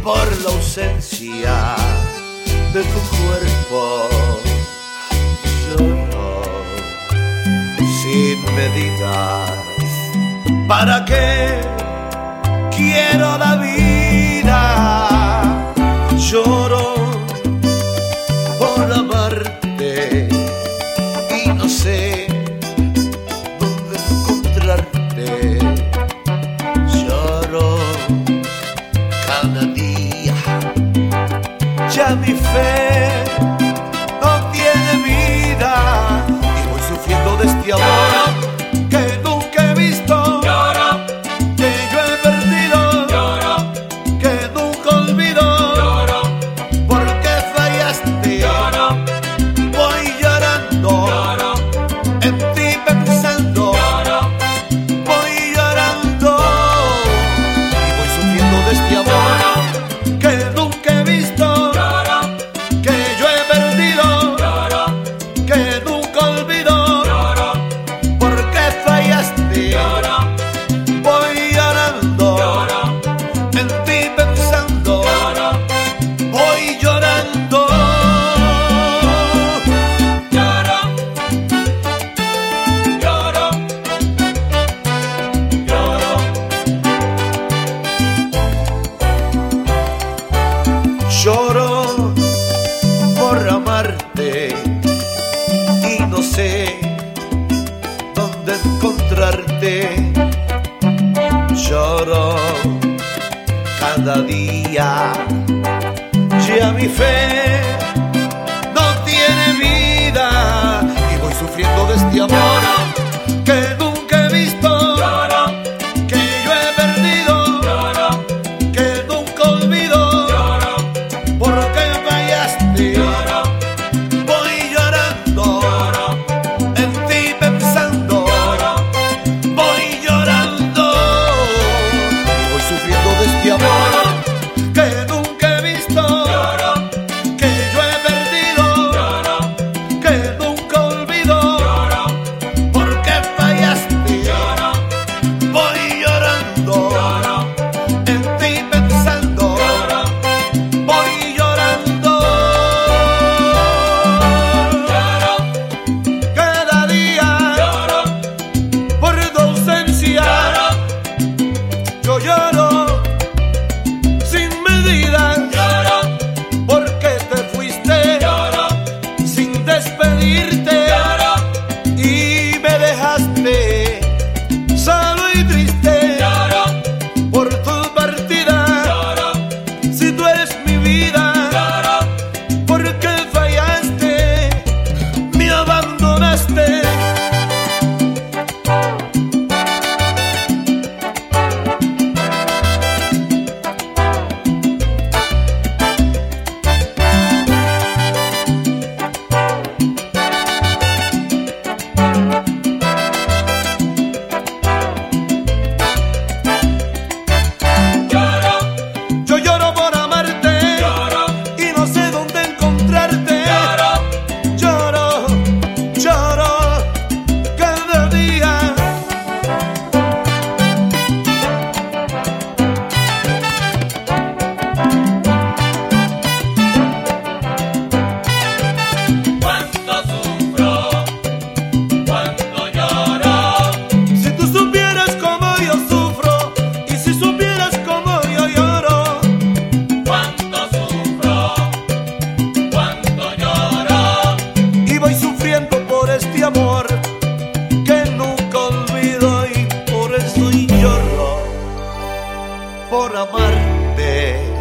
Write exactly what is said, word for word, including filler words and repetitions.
por la ausencia de tu cuerpo. Lloro sin medidas. ¿Para qué quiero la vida? Lloro por amarte y no sé dónde encontrarte. Lloro cada día, ya mi fe no tiene vida y voy sufriendo de este amor que nunca he visto, que yo he perdido, que nunca olvido, porque fallaste. Voy llorando, en ti pensando, voy llorando y voy sufriendo de este amor que nunca he visto, que yo he perdido, que nunca olvido, porque fallaste. Voy llorando, en ti pensando, voy llorando. Lloro por amarte y no sé dónde encontrarte. Lloro cada día, ya mi fe no tiene vida y voy sufriendo de este amor que nunca he visto, que yo he perdido, que nunca olvido, porque fallaste. Voy llorando, en ti pensando, voy llorando y voy sufriendo de este amor que nunca he visto, que yo he perdido, que nunca olvido, porque fallaste. Voy llorando, en ti pensando, voy llorando. Cada día por tu ausencia yo lloro sin medida, porque te fuiste sin despedirte y me dejaste solo y triste por tu partida. Si tú eres mi vida, porque fallaste, me abandonaste. Yo lloro por amarte y no sé dónde encontrarte. Lloro, lloro cada día. Cuánto sufro, cuánto lloro. Si tú supieras cómo yo sufro y si supieras cómo yo lloro. Cuánto sufro, cuánto lloro. Y voy sufriendo por este amor que nunca olvido y por eso lloro por amarte.